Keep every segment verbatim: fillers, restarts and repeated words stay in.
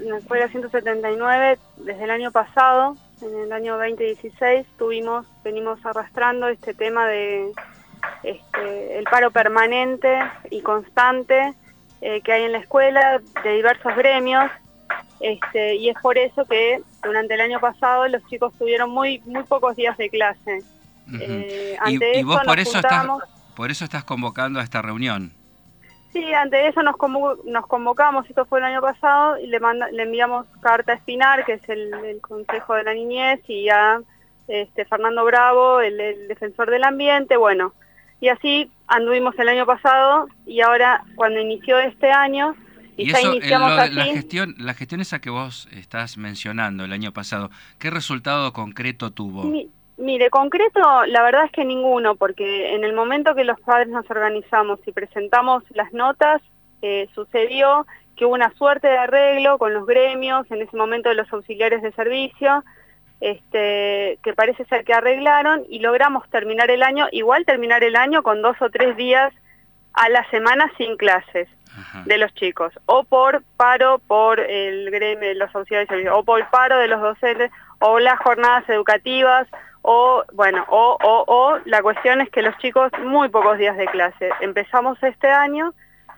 en la escuela ciento setenta y nueve, desde el año pasado, en el año veinte dieciséis, tuvimos, venimos arrastrando este tema de este, el paro permanente y constante eh, que hay en la escuela, de diversos gremios, este, y es por eso que durante el año pasado los chicos tuvieron muy, muy pocos días de clase. Uh-huh. eh, y, ante y eso vos por nos eso, juntamos, estás, por eso estás convocando a esta reunión. Sí, ante eso nos, convo nos convocamos, esto fue el año pasado, y le, manda le enviamos carta a Espinar, que es el, el Consejo de la Niñez, y a este, Fernando Bravo, el, el defensor del ambiente, bueno, y así anduvimos el año pasado, y ahora cuando inició este año, y, y ya eso, iniciamos lo de, así... La gestión, la gestión esa que vos estás mencionando el año pasado, ¿qué resultado concreto tuvo? Mi Mire, concreto, la verdad es que ninguno, porque en el momento que los padres nos organizamos y presentamos las notas, eh, sucedió que hubo una suerte de arreglo con los gremios, en ese momento de los auxiliares de servicio, este, que parece ser que arreglaron y logramos terminar el año, igual terminar el año con dos o tres días a la semana sin clases. Ajá. De los chicos, o por paro por el gremio de los auxiliares de servicio, o por paro de los docentes, o las jornadas educativas, o bueno, o, o, o la cuestión es que los chicos muy pocos días de clase. Empezamos este año,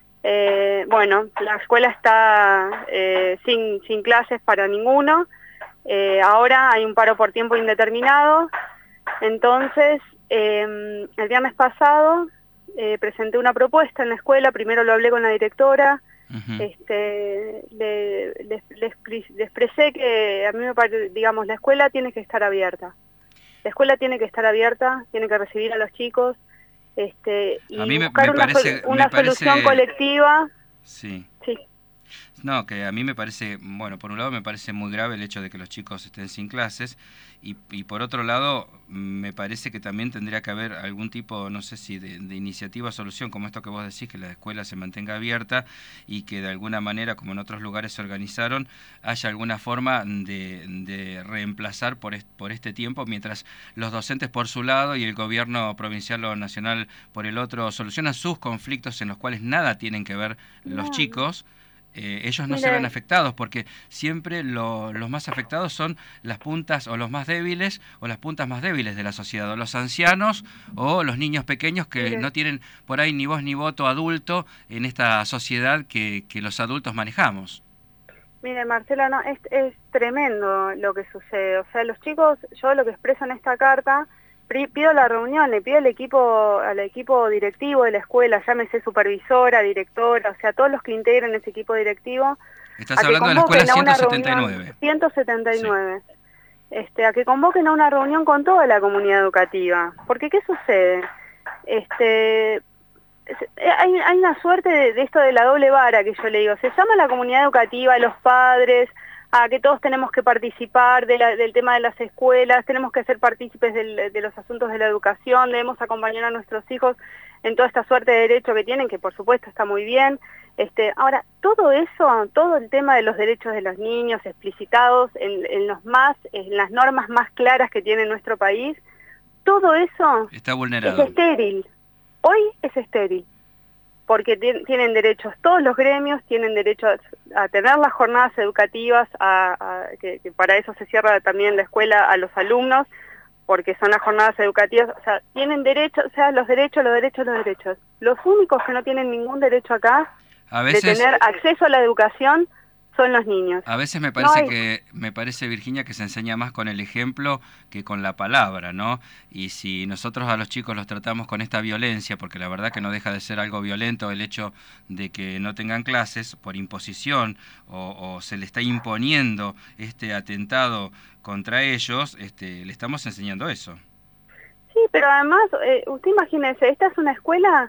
eh, bueno, la escuela está eh, sin, sin clases para ninguno, eh, ahora hay un paro por tiempo indeterminado, entonces eh, el viernes pasado eh, presenté una propuesta en la escuela, primero lo hablé con la directora, uh-huh. este, le, le, le, le expresé que a mí me parece, digamos, la escuela tiene que estar abierta. La escuela tiene que estar abierta, tiene que recibir a los chicos, este, y a mí me, buscar me una, parece, sol una me parece... solución colectiva. Sí. Sí. No, que a mí me parece, bueno, por un lado me parece muy grave el hecho de que los chicos estén sin clases y, y por otro lado me parece que también tendría que haber algún tipo, no sé si de, de iniciativa o solución, como esto que vos decís, que la escuela se mantenga abierta y que de alguna manera, como en otros lugares se organizaron, haya alguna forma de, de reemplazar por, est por este tiempo, mientras los docentes por su lado y el gobierno provincial o nacional por el otro solucionan sus conflictos en los cuales nada tienen que ver los no. chicos. Eh, ellos no Mire. se ven afectados porque siempre lo, los más afectados son las puntas o los más débiles o las puntas más débiles de la sociedad, o los ancianos o los niños pequeños que Mire. no tienen por ahí ni voz ni voto adulto en esta sociedad que, que los adultos manejamos. Mire, Marcela, no, es, es tremendo lo que sucede, o sea, los chicos, yo lo que expreso en esta carta, pido la reunión, le pido al equipo, al equipo directivo de la escuela, llámese supervisora, directora, o sea, todos los que integren ese equipo directivo. Estás hablando de la escuela ciento setenta y nueve. ciento setenta y nueve. Sí. Este, a que convoquen a una reunión con toda la comunidad educativa. Porque, ¿qué sucede? Este, hay, hay una suerte de, de esto de la doble vara que yo le digo. Se llama a la comunidad educativa, a los padres, a que todos tenemos que participar de la, del tema de las escuelas, tenemos que ser partícipes del, de los asuntos de la educación, debemos acompañar a nuestros hijos en toda esta suerte de derecho que tienen, que por supuesto está muy bien. Este, ahora, todo eso, todo el tema de los derechos de los niños explicitados en, en, los más, en las normas más claras que tiene nuestro país, todo eso está vulnerado. Es estéril. Hoy es estéril. Porque tienen derechos, todos los gremios tienen derecho a, a tener las jornadas educativas, a, a, que, que para eso se cierra también la escuela a los alumnos, porque son las jornadas educativas, o sea, tienen derecho, o sea, los derechos, los derechos, los derechos. Los únicos que no tienen ningún derecho acá a veces, de tener acceso a la educación son los niños. A veces me parece no hay... que me parece Virginia que se enseña más con el ejemplo que con la palabra, ¿no? Y si nosotros a los chicos los tratamos con esta violencia, porque la verdad que no deja de ser algo violento el hecho de que no tengan clases por imposición o, o se le está imponiendo este atentado contra ellos, este, le estamos enseñando eso. Sí, pero además, eh, usted imagínese, esta es una escuela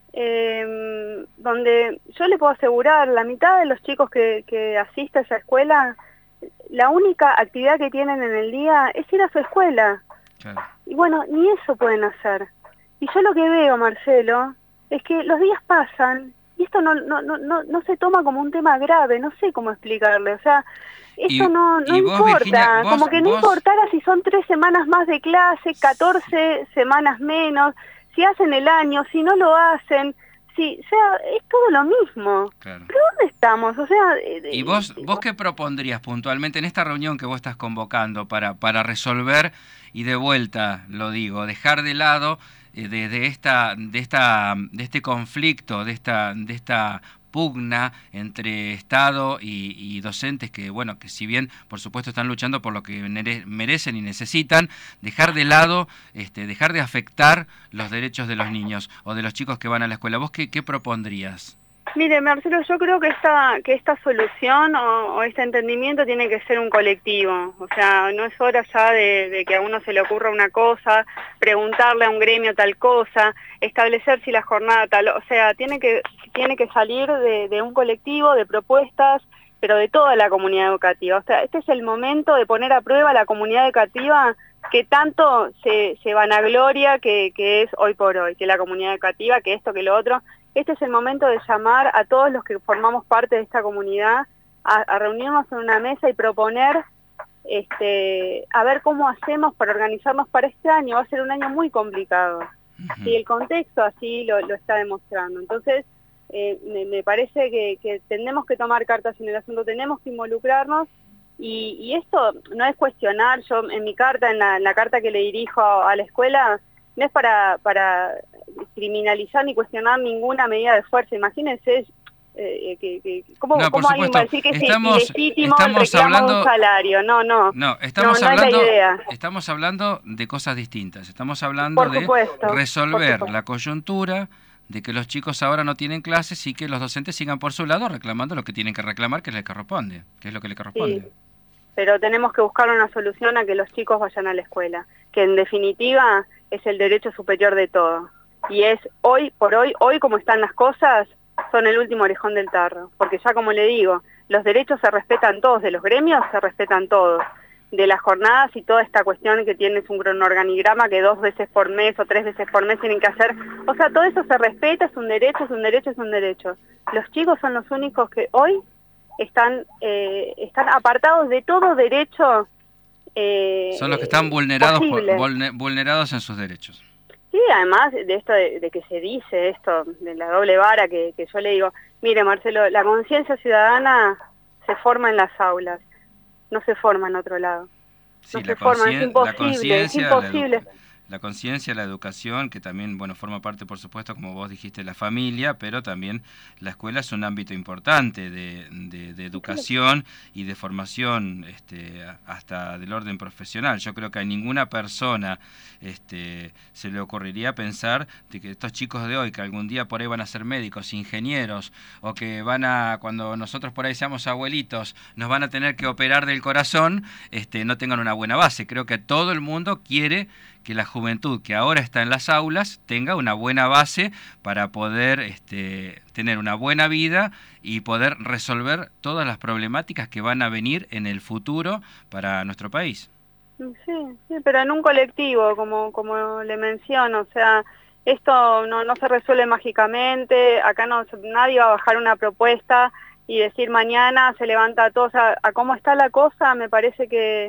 Eh, donde yo le puedo asegurar, la mitad de los chicos que, que asiste a esa escuela, la única actividad que tienen en el día es ir a su escuela. Claro. Y bueno, ni eso pueden hacer. Y yo lo que veo, Marcelo, es que los días pasan y esto no, no, no, no, no se toma como un tema grave, no sé cómo explicarle, o sea, esto y, no, no y vos, importa, Virginia, vos, como que no vos... importara si son tres semanas más de clase, catorce semanas menos, si hacen el año, si no lo hacen, sí, o sea, es todo lo mismo. Claro. ¿Pero dónde estamos? O sea... Eh, ¿Y vos, vos qué propondrías puntualmente en esta reunión que vos estás convocando para, para resolver, y de vuelta lo digo, dejar de lado eh, de, de, esta, de, esta, de este conflicto, de esta, de esta pugna entre Estado y, y docentes que, bueno, que si bien por supuesto están luchando por lo que merecen y necesitan, dejar de lado, este, dejar de afectar los derechos de los niños o de los chicos que van a la escuela? ¿Vos qué, qué propondrías? Mire, Marcelo, yo creo que esta, que esta solución o, o este entendimiento tiene que ser un colectivo. O sea, no es hora ya de, de que a uno se le ocurra una cosa, preguntarle a un gremio tal cosa, establecer si la jornada tal... O sea, tiene que, tiene que salir de, de un colectivo, de propuestas, pero de toda la comunidad educativa. O sea, este es el momento de poner a prueba a la comunidad educativa que tanto se, se vanagloria que, que es hoy por hoy, que la comunidad educativa, que esto, que lo otro. Este es el momento de llamar a todos los que formamos parte de esta comunidad a, a reunirnos en una mesa y proponer este, a ver cómo hacemos para organizarnos para este año. Va a ser un año muy complicado. Uh-huh. Y el contexto así lo, lo está demostrando. Entonces, eh, me, me parece que, que tenemos que tomar cartas en el asunto, tenemos que involucrarnos. Y, y esto no es cuestionar, yo en mi carta, en la, en la carta que le dirijo a, a la escuela, no es para, para criminalizar ni cuestionar ninguna medida de fuerza. Imagínense eh, que, que, cómo, no, cómo alguien va a decir que estamos, es ilegítimo el estamos reclamo hablando, de un salario. No, no, no, estamos, no, no hablando, es la idea. Estamos hablando de cosas distintas. Estamos hablando por supuesto, de resolver la coyuntura de que los chicos ahora no tienen clases y que los docentes sigan por su lado reclamando lo que tienen que reclamar, que les corresponde, que es lo que les corresponde. Sí. Pero tenemos que buscar una solución a que los chicos vayan a la escuela, que en definitiva es el derecho superior de todo. Y es hoy por hoy, hoy como están las cosas, son el último orejón del tarro. Porque ya como le digo, los derechos se respetan todos, de los gremios se respetan todos, de las jornadas y toda esta cuestión que tienes un cronoorganigrama que dos veces por mes o tres veces por mes tienen que hacer. O sea, todo eso se respeta, es un derecho, es un derecho, es un derecho. Los chicos son los únicos que hoy están eh, están apartados de todo derecho. Eh, Son los que están vulnerados por, posible. vulnerados en sus derechos. Sí, además de esto de, de que se dice esto, de la doble vara, que, que yo le digo, mire Marcelo, la conciencia ciudadana se forma en las aulas, no se forma en otro lado. Sí, no la se forma, es imposible, es imposible. La conciencia, la educación, que también, bueno, forma parte, por supuesto, como vos dijiste, la familia, pero también la escuela es un ámbito importante de, de, de educación y de formación, este, hasta del orden profesional. Yo creo que a ninguna persona este, se le ocurriría pensar de que estos chicos de hoy, que algún día por ahí van a ser médicos, ingenieros, o que van a, cuando nosotros por ahí seamos abuelitos, nos van a tener que operar del corazón, este, no tengan una buena base. Creo que todo el mundo quiere que la juventud que ahora está en las aulas tenga una buena base para poder este, tener una buena vida y poder resolver todas las problemáticas que van a venir en el futuro para nuestro país. Sí, sí, pero en un colectivo, como, como le menciono, o sea, esto no, no se resuelve mágicamente, acá no nadie va a bajar una propuesta y decir mañana se levanta todo, o sea, a cómo está la cosa me parece que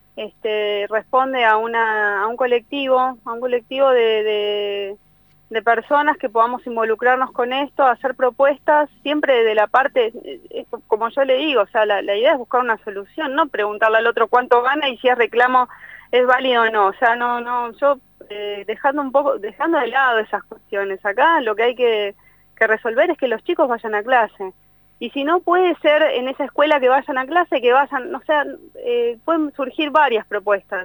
Este, responde a una a un colectivo, a un colectivo de, de, de personas que podamos involucrarnos con esto, hacer propuestas, siempre de la parte, como yo le digo, o sea, la, la idea es buscar una solución, no preguntarle al otro cuánto gana y si es reclamo es válido o no, o sea, no, no, yo eh, dejando un poco, dejando de lado esas cuestiones, acá lo que hay que, que resolver es que los chicos vayan a clase. Y si no puede ser en esa escuela que vayan a clase, que vayan, o sea, eh, pueden surgir varias propuestas,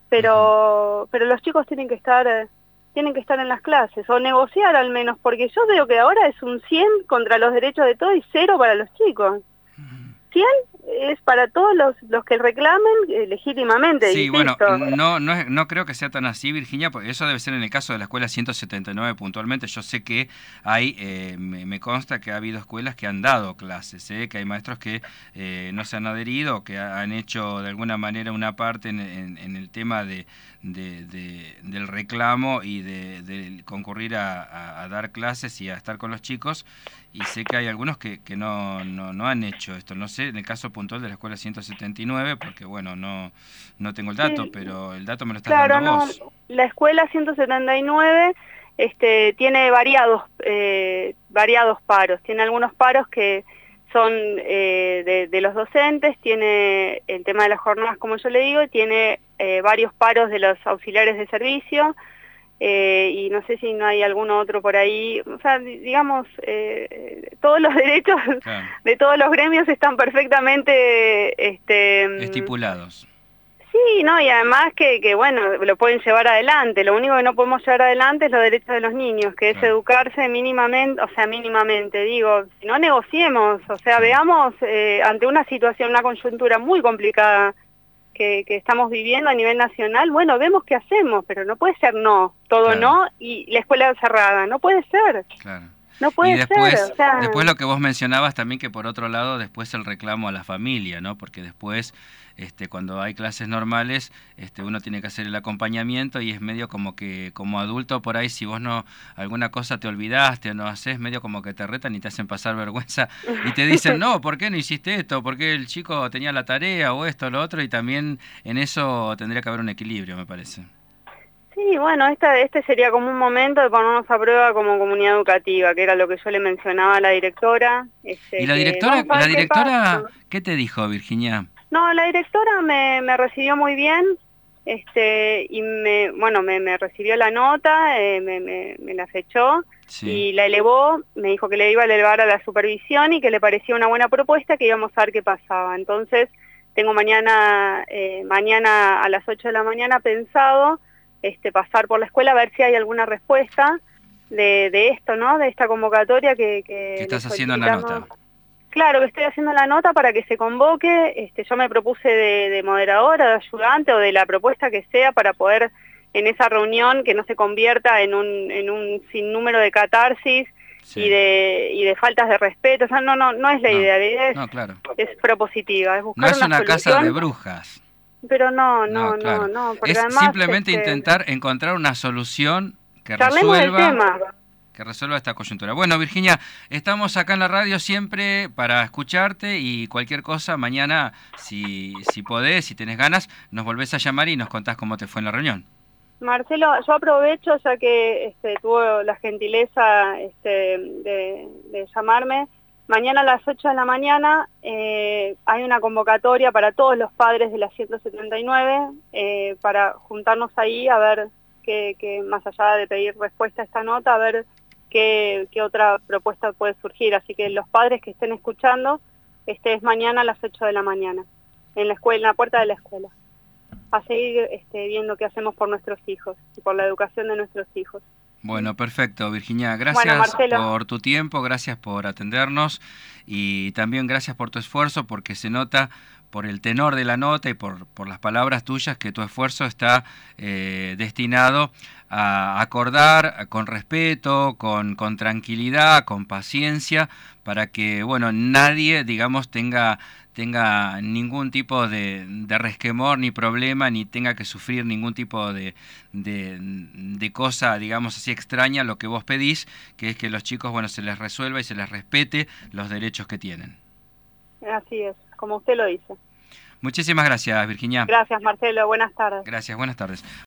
pero pero los chicos tienen que estar tienen que estar en las clases, o negociar al menos, porque yo veo que ahora es un cien contra los derechos de todos y cero para los chicos. cien es para todos los, los que reclamen eh, legítimamente. Sí, insisto. bueno, no, no, no creo que sea tan así, Virginia, porque eso debe ser en el caso de la escuela ciento setenta y nueve puntualmente. Yo sé que hay, eh, me, me consta que ha habido escuelas que han dado clases, ¿eh? Que hay maestros que eh, no se han adherido, que han hecho de alguna manera una parte en, en, en el tema de, de, de, del reclamo y de, de concurrir a, a, a dar clases y a estar con los chicos. Y sé que hay algunos que, que no, no, no han hecho esto. No sé, en el caso puntual de la escuela ciento setenta y nueve, porque bueno, no no tengo el dato, Sí. pero el dato me lo estás Claro, dando no, vos. la escuela ciento setenta y nueve este, tiene variados, eh, variados paros. Tiene algunos paros que son eh, de, de los docentes, tiene el tema de las jornadas, como yo le digo, tiene eh, varios paros de los auxiliares de servicio, eh, y no sé si no hay alguno otro por ahí. O sea, digamos, eh, todos los derechos claro. de todos los gremios están perfectamente este, estipulados. Sí, no, y además que, que, bueno, lo pueden llevar adelante. Lo único que no podemos llevar adelante es los derechos de los niños, que es claro. educarse mínimamente, o sea, mínimamente, digo, si no negociemos, o sea, sí. veamos eh, ante una situación, una coyuntura muy complicada que, que estamos viviendo a nivel nacional, bueno, vemos qué hacemos, pero no puede ser no, todo claro. no, y la escuela cerrada, no puede ser. Claro. No puede y después, ser, o sea... después lo que vos mencionabas también, que por otro lado después el reclamo a la familia, ¿no? Porque después este, cuando hay clases normales este, uno tiene que hacer el acompañamiento y es medio como que como adulto por ahí, si vos no alguna cosa te olvidaste o no haces, medio como que te retan y te hacen pasar vergüenza y te dicen, no, ¿por qué no hiciste esto? ¿Por qué el chico tenía la tarea o esto o lo otro? Y también en eso tendría que haber un equilibrio, me parece. Sí, bueno, esta, este sería como un momento de ponernos a prueba como comunidad educativa, que era lo que yo le mencionaba a la directora. Este, ¿Y la que, directora, la qué directora qué te dijo, Virginia? No, la directora me, me recibió muy bien, este, y me, bueno, me, me recibió la nota, eh, me, me, me la fechó, sí. y la elevó, me dijo que le iba a elevar a la supervisión y que le parecía una buena propuesta, que íbamos a ver qué pasaba. Entonces, tengo mañana, eh, mañana a las ocho de la mañana pensado este, pasar por la escuela a ver si hay alguna respuesta de, de esto, ¿no? De esta convocatoria que... que ¿Qué estás haciendo en la nota? Claro, que estoy haciendo la nota para que se convoque. Este, yo me propuse de, de moderadora, de ayudante o de la propuesta que sea para poder en esa reunión que no se convierta en un, en un sinnúmero de catarsis sí. y, de, y de faltas de respeto. O sea, no, no, no es la no, idea, la idea es, no, claro. es propositiva. Es buscar no es una, una solución, casa de brujas. Pero no, no, no, claro. no, no. Porque es además, simplemente este, intentar encontrar una solución que resuelva resuelva... el tema. que resuelva esta coyuntura. Bueno, Virginia, estamos acá en la radio siempre para escucharte y cualquier cosa, mañana, si, si podés, si tenés ganas, nos volvés a llamar y nos contás cómo te fue en la reunión. Marcelo, yo aprovecho, ya que este, tuvo la gentileza este, de, de llamarme, mañana a las ocho de la mañana eh, hay una convocatoria para todos los padres de la ciento setenta y nueve eh, para juntarnos ahí a ver que, que más allá de pedir respuesta a esta nota, a ver qué, qué otra propuesta puede surgir. Así que los padres que estén escuchando, este es mañana a las ocho de la mañana, en la escuela, en la puerta de la escuela, a seguir este, viendo qué hacemos por nuestros hijos y por la educación de nuestros hijos. Bueno, perfecto, Virginia. Gracias bueno, por tu tiempo, gracias por atendernos y también gracias por tu esfuerzo, porque se nota por el tenor de la nota y por, por las palabras tuyas que tu esfuerzo está eh, destinado a acordar con respeto, con, con tranquilidad, con paciencia, para que, bueno, nadie, digamos, tenga... tenga ningún tipo de, de resquemor ni problema, ni tenga que sufrir ningún tipo de, de, de cosa, digamos así, extraña, lo que vos pedís, que es que los chicos, bueno, se les resuelva y se les respete los derechos que tienen. Así es, como usted lo dice. Muchísimas gracias, Virginia. Gracias, Marcelo. Buenas tardes. Gracias, buenas tardes.